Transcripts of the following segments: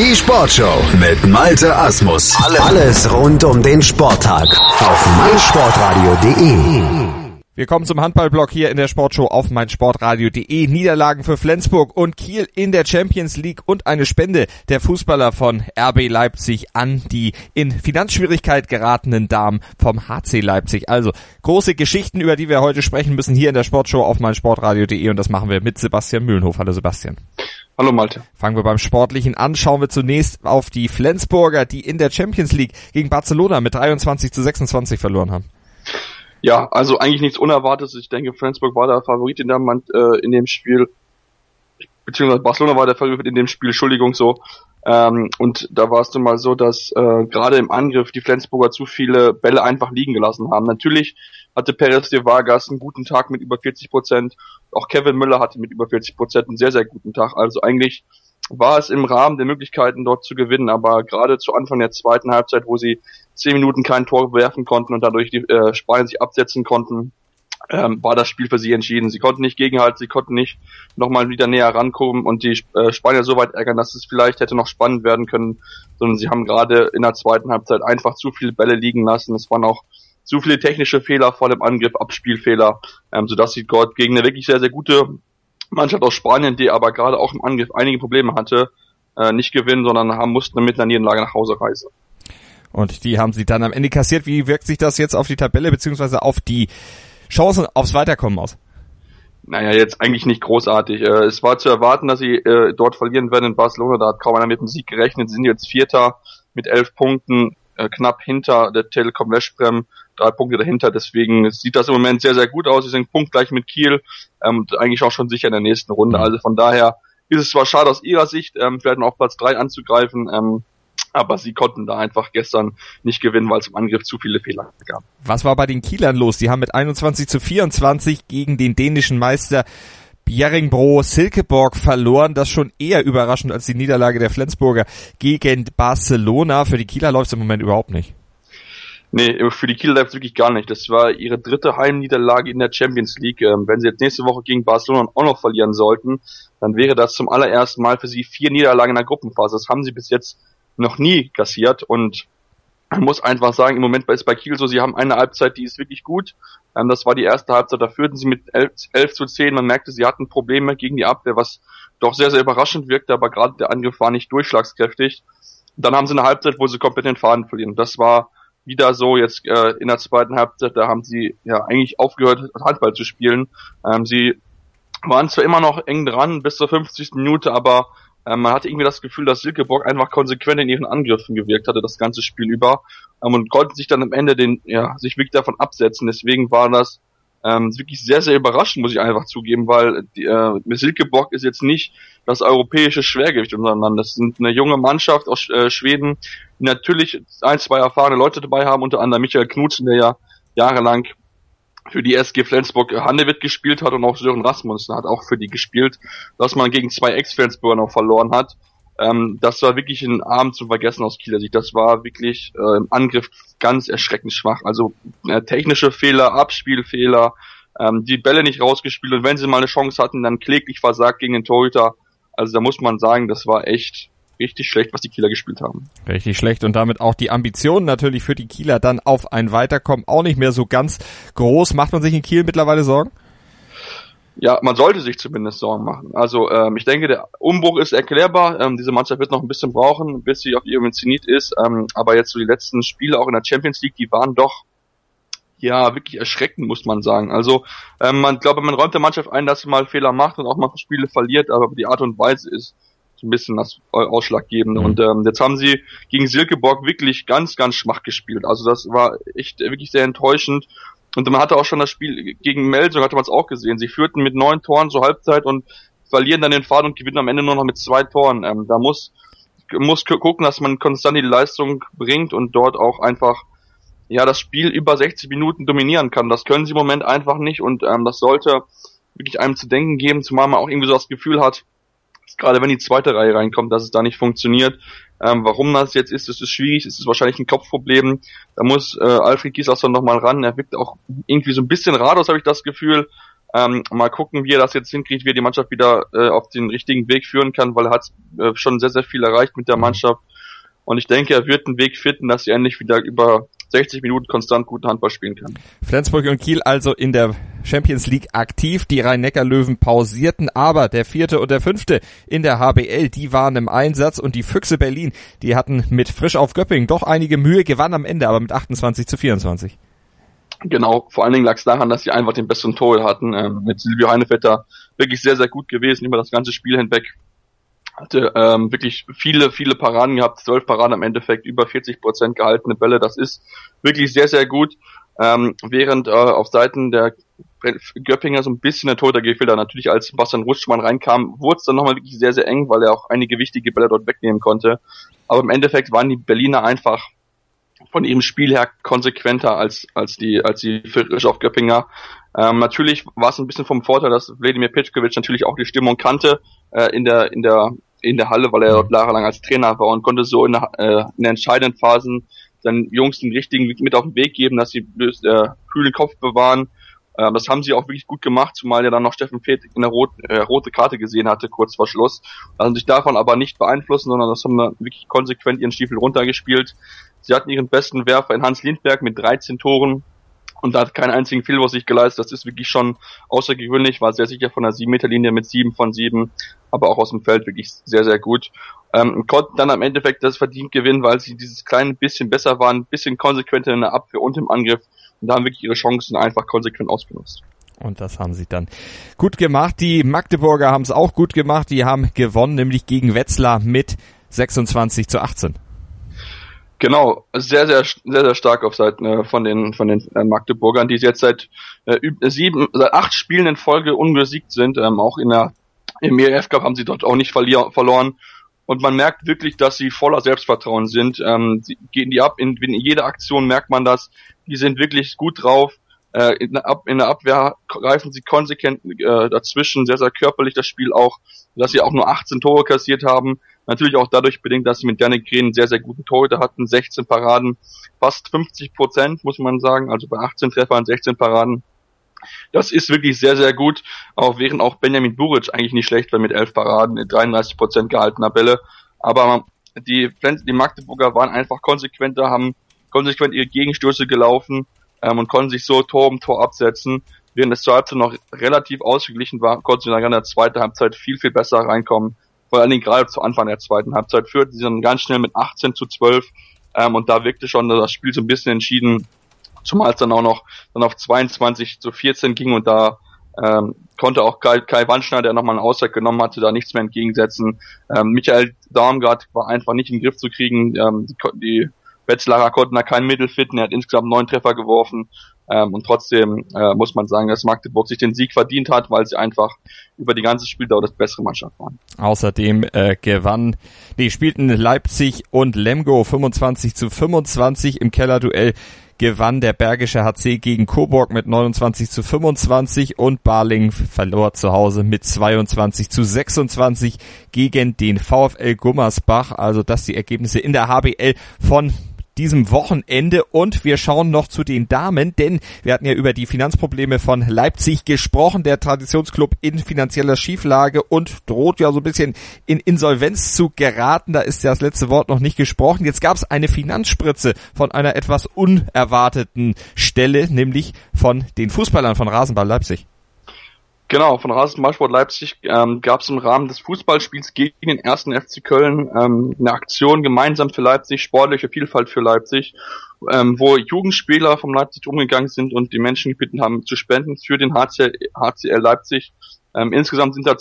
Die Sportshow mit Malte Asmus. Alles rund um den Sporttag auf meinsportradio.de. Wir kommen zum Handballblock hier in der Sportshow auf meinsportradio.de. Niederlagen für Flensburg und Kiel in der Champions League und eine Spende der Fußballer von RB Leipzig an die in Finanzschwierigkeit geratenen Damen vom HC Leipzig. Also große Geschichten, über die wir heute sprechen müssen hier in der Sportshow auf meinsportradio.de, und das machen wir mit Sebastian Mühlenhof. Hallo Sebastian. Hallo Malte. Fangen wir beim Sportlichen an. Schauen wir zunächst auf die Flensburger, die in der Champions League gegen Barcelona mit 23-26 verloren haben. Ja, also eigentlich nichts Unerwartetes. Ich denke, Flensburg war der Favorit in dem Spiel, beziehungsweise Barcelona war der Favorit in dem Spiel, und da war es nun mal so, dass gerade im Angriff die Flensburger zu viele Bälle einfach liegen gelassen haben. Natürlich hatte Perez de Vargas einen guten Tag mit über 40%, auch Kevin Müller hatte mit über 40% einen sehr, sehr guten Tag. Also eigentlich war es im Rahmen der Möglichkeiten dort zu gewinnen, aber gerade zu Anfang der zweiten Halbzeit, wo sie 10 Minuten kein Tor werfen konnten und dadurch die Spanier sich absetzen konnten, war das Spiel für sie entschieden. Sie konnten nicht gegenhalten, sie konnten nicht nochmal wieder näher rankommen und die Spanier so weit ärgern, dass es vielleicht hätte noch spannend werden können, sondern sie haben gerade in der zweiten Halbzeit einfach zu viele Bälle liegen lassen. Es waren auch zu viele technische Fehler vor dem Angriff, Abspielfehler, sodass sie dort gegen eine wirklich sehr, sehr gute Mannschaft aus Spanien, die aber gerade auch im Angriff einige Probleme hatte, nicht gewinnen, sondern mussten mit einer Niederlage nach Hause reisen. Und die haben sie dann am Ende kassiert. Wie wirkt sich das jetzt auf die Tabelle beziehungsweise auf die Chancen aufs Weiterkommen aus? Naja, jetzt eigentlich nicht großartig. Es war zu erwarten, dass sie dort verlieren werden in Barcelona. Da hat kaum einer mit dem Sieg gerechnet. Sie sind jetzt Vierter mit 11 Punkten, knapp hinter der Telekom Veszprém, 3 Punkte dahinter. Deswegen sieht das im Moment sehr, sehr gut aus. Sie sind punktgleich mit Kiel und eigentlich auch schon sicher in der nächsten Runde. Also von daher ist es zwar schade aus ihrer Sicht, vielleicht noch auf Platz 3 anzugreifen, aber sie konnten da einfach gestern nicht gewinnen, weil es im Angriff zu viele Fehler gab. Was war bei den Kielern los? Die haben mit 21-24 gegen den dänischen Meister Bjerringbro Silkeborg verloren. Das schon eher überraschend als die Niederlage der Flensburger gegen Barcelona. Für die Kieler läuft es im Moment überhaupt nicht. Nee, für die Kieler läuft es wirklich gar nicht. Das war ihre dritte Heimniederlage in der Champions League. Wenn sie jetzt nächste Woche gegen Barcelona auch noch verlieren sollten, dann wäre das zum allerersten Mal für sie 4 Niederlagen in der Gruppenphase. Das haben sie bis jetzt noch nie kassiert, und man muss einfach sagen, im Moment ist bei Kiel so, sie haben eine Halbzeit, die ist wirklich gut. Das war die erste Halbzeit, da führten sie mit 11-10. Man merkte, sie hatten Probleme gegen die Abwehr, was doch sehr, sehr überraschend wirkte, aber gerade der Angriff war nicht durchschlagskräftig. Dann haben sie eine Halbzeit, wo sie komplett den Faden verlieren. Das war wieder so jetzt in der zweiten Halbzeit, da haben sie ja eigentlich aufgehört, Handball zu spielen. Sie waren zwar immer noch eng dran bis zur 50. Minute, aber man hatte irgendwie das Gefühl, dass Silkeborg einfach konsequent in ihren Angriffen gewirkt hatte, das ganze Spiel über, und konnten sich dann am Ende sich wirklich davon absetzen. Deswegen war das wirklich sehr, sehr überraschend, muss ich einfach zugeben, weil Silkeborg ist jetzt nicht das europäische Schwergewicht unserer Land. Das sind eine junge Mannschaft aus Schweden, die natürlich 1, 2 erfahrene Leute dabei haben, unter anderem Michael Knudsen, der ja jahrelang für die SG Flensburg Handewitt gespielt hat, und auch Sören Rasmussen hat auch für die gespielt, dass man gegen 2 Ex-Flensburger noch verloren hat. Das war wirklich ein Abend zu vergessen aus Kieler Sicht. Das war wirklich im Angriff ganz erschreckend schwach. Also technische Fehler, Abspielfehler, die Bälle nicht rausgespielt, und wenn sie mal eine Chance hatten, dann kläglich versagt gegen den Torhüter. Also da muss man sagen, das war echt richtig schlecht, was die Kieler gespielt haben. Richtig schlecht, und damit auch die Ambitionen natürlich für die Kieler dann auf ein Weiterkommen auch nicht mehr so ganz groß. Macht man sich in Kiel mittlerweile Sorgen? Ja, man sollte sich zumindest Sorgen machen. Also ich denke, der Umbruch ist erklärbar. Diese Mannschaft wird noch ein bisschen brauchen, bis sie auf ihrem Zenit ist. Aber jetzt so die letzten Spiele auch in der Champions League, die waren doch ja wirklich erschreckend, muss man sagen. Also man räumt der Mannschaft ein, dass sie mal Fehler macht und auch mal Spiele verliert, aber die Art und Weise ist so ein bisschen das Ausschlaggebende. Und jetzt haben sie gegen Silkeborg wirklich ganz, ganz schwach gespielt. Also das war echt wirklich sehr enttäuschend. Und man hatte auch schon das Spiel gegen Melsung, hatte man es auch gesehen. Sie führten mit 9 Toren zur Halbzeit und verlieren dann den Faden und gewinnen am Ende nur noch mit 2 Toren. Da muss gucken, dass man konstant die Leistung bringt und dort auch einfach das Spiel über 60 Minuten dominieren kann. Das können sie im Moment einfach nicht, und das sollte wirklich einem zu denken geben, zumal man auch irgendwie so das Gefühl hat, dass gerade wenn die zweite Reihe reinkommt, dass es da nicht funktioniert. Warum das jetzt ist schwierig, es ist wahrscheinlich ein Kopfproblem. Da muss Alfred Gislason nochmal ran. Er wirkt auch irgendwie so ein bisschen ratlos, habe ich das Gefühl. Mal gucken, wie er das jetzt hinkriegt, wie er die Mannschaft wieder auf den richtigen Weg führen kann, weil er hat schon sehr, sehr viel erreicht mit der Mannschaft. Und ich denke, er wird einen Weg finden, dass sie endlich wieder über 60 Minuten konstant guten Handball spielen kann. Flensburg und Kiel also in der Champions League aktiv. Die Rhein-Neckar-Löwen pausierten, aber der 4. und der 5. in der HBL, die waren im Einsatz und die Füchse Berlin, die hatten mit Frisch auf Göppingen doch einige Mühe, gewannen am Ende, aber mit 28-24. Genau, vor allen Dingen lag es daran, dass sie einfach den besseren Torhüter hatten. Mit Silvio Heinevetter wirklich sehr, sehr gut gewesen über das ganze Spiel hinweg. Hatte wirklich viele Paraden gehabt, 12 Paraden im Endeffekt, über 40% gehaltene Bälle, das ist wirklich sehr, sehr gut. Während auf Seiten der Göppinger so ein bisschen der Torhüter gefehlt hat. Natürlich als Sebastian Rutschmann reinkam, wurde es dann nochmal wirklich sehr, sehr eng, weil er auch einige wichtige Bälle dort wegnehmen konnte. Aber im Endeffekt waren die Berliner einfach von ihrem Spiel her konsequenter als die Frisch auf Göppinger. Natürlich war es ein bisschen vom Vorteil, dass Vladimir Petkovic natürlich auch die Stimmung kannte in der Halle, weil er dort jahrelang als Trainer war und konnte so in der entscheidenden Phasen seinen Jungs den richtigen mit auf den Weg geben, dass sie kühlen Kopf bewahren. Das haben sie auch wirklich gut gemacht, zumal ja dann noch Steffen Feeth in der rote Karte gesehen hatte, kurz vor Schluss. Lassen sich davon aber nicht beeinflussen, sondern das haben wir wirklich konsequent ihren Stiefel runtergespielt. Sie hatten ihren besten Werfer in Hans Lindberg mit 13 Toren und da hat keinen einzigen Fehlwurf sich geleistet. Das ist wirklich schon außergewöhnlich, war sehr sicher von der 7-Meter-Linie mit 7 von 7, aber auch aus dem Feld wirklich sehr, sehr gut. Konnten dann am Endeffekt das verdient gewinnen, weil sie dieses kleine bisschen besser waren, ein bisschen konsequenter in der Abwehr und im Angriff und da haben wirklich ihre Chancen einfach konsequent ausgenutzt. Und das haben sie dann gut gemacht. Die Magdeburger haben es auch gut gemacht. Die haben gewonnen, nämlich gegen Wetzlar mit 26-18. Genau, sehr, sehr, sehr, sehr stark auf Seiten von den Magdeburgern, die jetzt seit 8 Spielen in Folge unbesiegt sind. Auch im ERF Cup haben sie dort auch nicht verloren. Und man merkt wirklich, dass sie voller Selbstvertrauen sind. Sie gehen die ab, in jeder Aktion merkt man das. Die sind wirklich gut drauf. In der Abwehr greifen sie konsequent dazwischen, sehr, sehr körperlich das Spiel auch, dass sie auch nur 18 Tore kassiert haben. Natürlich auch dadurch bedingt, dass sie mit Janik Green einen sehr, sehr guten Torhüter hatten, 16 Paraden, fast 50%, muss man sagen, also bei 18 Treffern, 16 Paraden. Das ist wirklich sehr, sehr gut, auch während auch Benjamin Buric eigentlich nicht schlecht war mit 11 Paraden, 33% gehaltener Bälle. Aber die Magdeburger waren einfach konsequenter, haben konsequent ihre Gegenstöße gelaufen und konnten sich so Tor um Tor absetzen. Während es zur Halbzeit noch relativ ausgeglichen war, konnten sie dann in der zweiten Halbzeit viel, viel besser reinkommen. Vor allen Dingen gerade zu Anfang der zweiten Halbzeit führten sie dann ganz schnell mit 18-12 und da wirkte schon das Spiel so ein bisschen entschieden, zumal es dann auch noch dann auf 22-14 ging und da konnte auch Kai Wanschner, der nochmal eine Auszeit genommen hatte, da nichts mehr entgegensetzen. Michael Darmgard war einfach nicht in den Griff zu kriegen, die Wetzlarer konnten da kein Mittel finden, er hat insgesamt 9 Treffer geworfen. Und trotzdem muss man sagen, dass Magdeburg sich den Sieg verdient hat, weil sie einfach über die ganze Spieldauer das bessere Mannschaft waren. Außerdem spielten Leipzig und Lemgo 25-25 im Kellerduell. Gewann der Bergische HC gegen Coburg mit 29-25 und Baling verlor zu Hause mit 22-26 gegen den VfL Gummersbach. Also das die Ergebnisse in der HBL von diesem Wochenende und wir schauen noch zu den Damen, denn wir hatten ja über die Finanzprobleme von Leipzig gesprochen, der Traditionsclub in finanzieller Schieflage und droht ja so ein bisschen in Insolvenz zu geraten, da ist ja das letzte Wort noch nicht gesprochen. Jetzt gab es eine Finanzspritze von einer etwas unerwarteten Stelle, nämlich von den Fußballern von Rasenball Leipzig. Genau, von Rasenballsport Leipzig gab es im Rahmen des Fußballspiels gegen den 1. FC Köln eine Aktion gemeinsam für Leipzig, sportliche Vielfalt für Leipzig, wo Jugendspieler vom Leipzig umgegangen sind und die Menschen gebeten haben zu spenden für den HCL Leipzig. Insgesamt sind da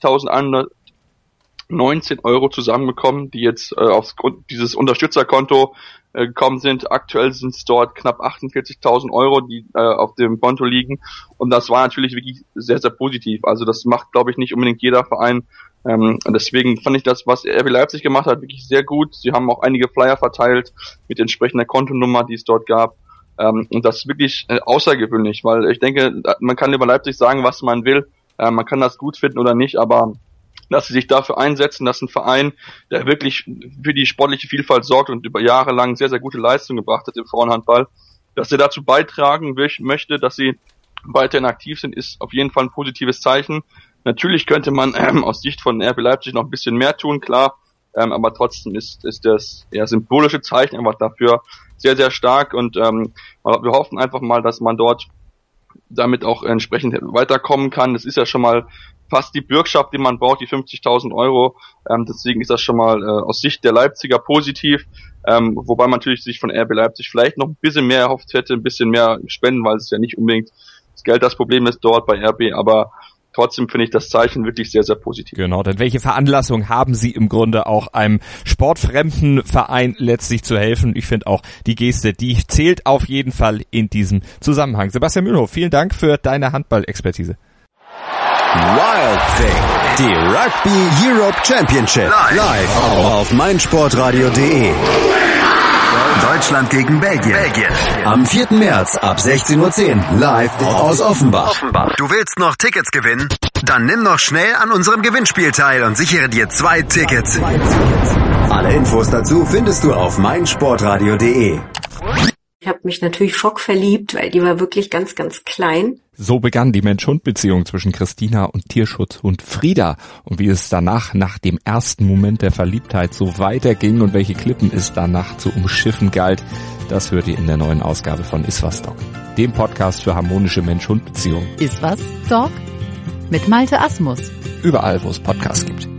20.119 Euro zusammengekommen, die jetzt aufgrund dieses Unterstützerkonto gekommen sind. Aktuell sind es dort knapp 48.000 Euro, die auf dem Konto liegen. Und das war natürlich wirklich sehr, sehr positiv. Also das macht, glaube ich, nicht unbedingt jeder Verein. Deswegen fand ich das, was RB Leipzig gemacht hat, wirklich sehr gut. Sie haben auch einige Flyer verteilt mit entsprechender Kontonummer, die es dort gab. Und das ist wirklich außergewöhnlich, weil ich denke, man kann über Leipzig sagen, was man will. Man kann das gut finden oder nicht, aber dass sie sich dafür einsetzen, dass ein Verein, der wirklich für die sportliche Vielfalt sorgt und über Jahre lang sehr, sehr gute Leistungen gebracht hat im Frauenhandball, dass er dazu beitragen möchte, dass sie weiterhin aktiv sind, ist auf jeden Fall ein positives Zeichen. Natürlich könnte man aus Sicht von RB Leipzig noch ein bisschen mehr tun, klar, aber trotzdem ist das eher symbolische Zeichen einfach dafür sehr, sehr stark und wir hoffen einfach mal, dass man dort damit auch entsprechend weiterkommen kann. Das ist ja schon mal fast die Bürgschaft, die man braucht, die 50.000 Euro. Deswegen ist das schon mal aus Sicht der Leipziger positiv, wobei man natürlich sich von RB Leipzig vielleicht noch ein bisschen mehr erhofft hätte, ein bisschen mehr spenden, weil es ja nicht unbedingt das Geld das Problem ist dort bei RB, aber trotzdem finde ich das Zeichen wirklich sehr, sehr positiv. Genau, denn welche Veranlassung haben Sie im Grunde auch einem sportfremden Verein letztlich zu helfen? Ich finde auch die Geste, die zählt auf jeden Fall in diesem Zusammenhang. Sebastian Mühlhoff, vielen Dank für deine Handball-Expertise. Wild Thing, die Rugby Europe Championship, live auf meinsportradio.de. Deutschland gegen Belgien. Am 4. März ab 16:10 Uhr live aus Offenbach. Du willst noch Tickets gewinnen? Dann nimm noch schnell an unserem Gewinnspiel teil und sichere dir 2 Tickets. Alle Infos dazu findest du auf meinsportradio.de. Ich habe mich natürlich schockverliebt, weil die war wirklich ganz, ganz klein. So begann die Mensch-Hund-Beziehung zwischen Christina und Tierschutzhund Frieda. Und wie es danach, nach dem ersten Moment der Verliebtheit, so weiterging und welche Klippen es danach zu umschiffen galt, das hört ihr in der neuen Ausgabe von Iswas Dog, dem Podcast für harmonische Mensch-Hund-Beziehungen. Iswas Dog? Mit Malte Asmus. Überall, wo es Podcasts gibt.